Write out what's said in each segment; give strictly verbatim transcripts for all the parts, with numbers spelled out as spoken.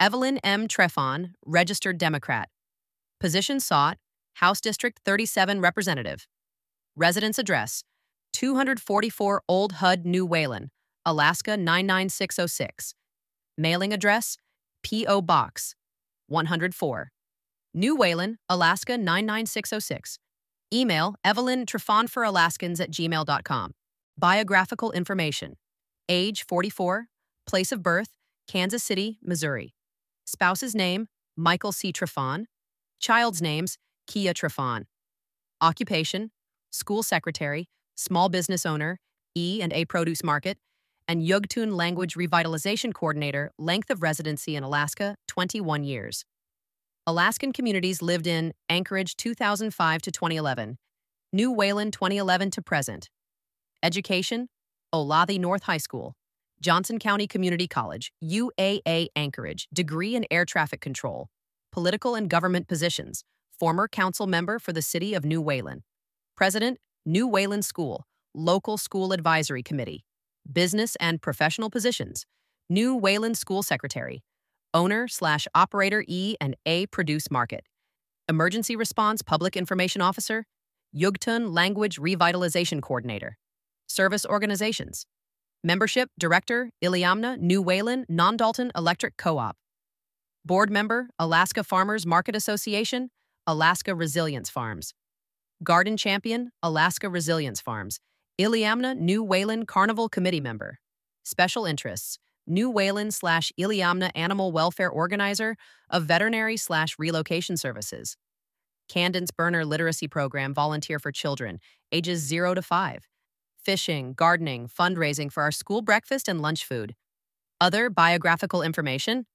Evelyn M. Trefon, registered Democrat. Position sought, House District thirty-seven Representative. Residence address, two forty-four Old Hud, New Wayland, Alaska nine nine six oh six. Mailing address, P O. Box one oh four, New Wayland, Alaska nine nine six oh six. Email Evelyn Trefon for Alaskans at gmail dot com. Biographical information. Age forty-four. Place of birth, Kansas City, Missouri. Spouse's name, Michael C. Trefon. Child's names, Kia Trefon. Occupation, school secretary, small business owner, E and A Produce Market, and Yugtun Language Revitalization Coordinator, length of residency in Alaska, twenty-one years. Alaskan communities lived in Anchorage two thousand five to twenty eleven, New Wayland twenty eleven to present. Education, Olathe North High School, Johnson County Community College, U A A Anchorage, degree in air traffic control. Political and government positions, former council member for the city of New Wayland. President, New Wayland School, local school advisory committee. Business and professional positions, New Wayland School Secretary. Owner slash operator E and A Produce Market. Emergency Response Public Information Officer. Yugtun Language Revitalization Coordinator. Service organizations. Membership Director, Iliamna New Wayland Non-Dalton Electric Co-op. Board Member, Alaska Farmers Market Association, Alaska Resilience Farms. Garden Champion, Alaska Resilience Farms. Iliamna New Wayland Carnival Committee Member. Special Interests, New Wayland slash Iliamna Animal Welfare Organizer of Veterinary slash Relocation Services. Candence Burner Literacy Program Volunteer for Children, ages zero to five. Fishing, gardening, fundraising for our school breakfast and lunch food. Other biographical information.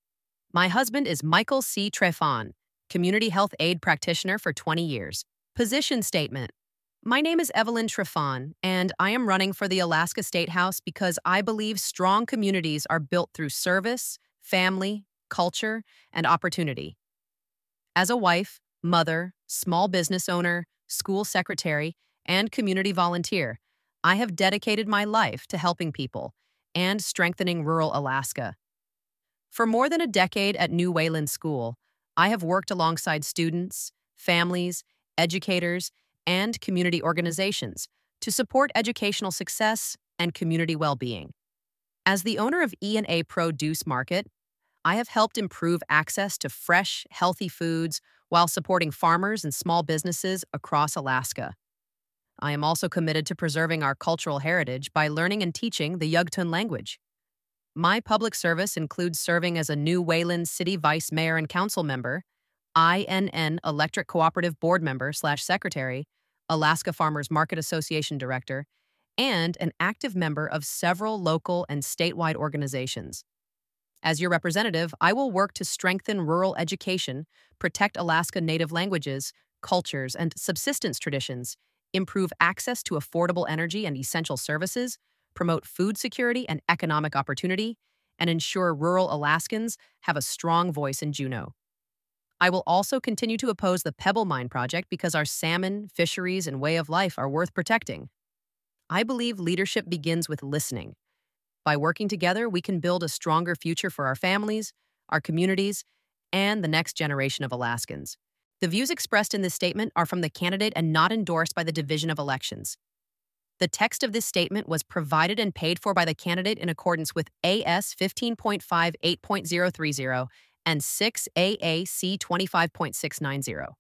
My husband is Michael C. Trefon, community health aid practitioner for twenty years. Position statement. My name is Evelyn Trefon, and I am running for the Alaska State House because I believe strong communities are built through service, family, culture, and opportunity. As a wife, mother, small business owner, school secretary, and community volunteer, I have dedicated my life to helping people and strengthening rural Alaska. For more than a decade at New Wayland School, I have worked alongside students, families, educators, and community organizations to support educational success and community well-being. As the owner of E and A Produce Market, I have helped improve access to fresh, healthy foods while supporting farmers and small businesses across Alaska. I am also committed to preserving our cultural heritage by learning and teaching the Yugtun language. My public service includes serving as a New Wayland City Vice Mayor and Council Member, I N N Electric Cooperative Board Member slash Secretary, Alaska Farmers Market Association Director, and an active member of several local and statewide organizations. As your representative, I will work to strengthen rural education, protect Alaska Native languages, cultures, and subsistence traditions, improve access to affordable energy and essential services, promote food security and economic opportunity, and ensure rural Alaskans have a strong voice in Juneau. I will also continue to oppose the Pebble Mine project because our salmon, fisheries, and way of life are worth protecting. I believe leadership begins with listening. By working together, we can build a stronger future for our families, our communities, and the next generation of Alaskans. The views expressed in this statement are from the candidate and not endorsed by the Division of Elections. The text of this statement was provided and paid for by the candidate in accordance with A S fifteen point five eight point oh three oh and six A A C twenty-five point six nine oh.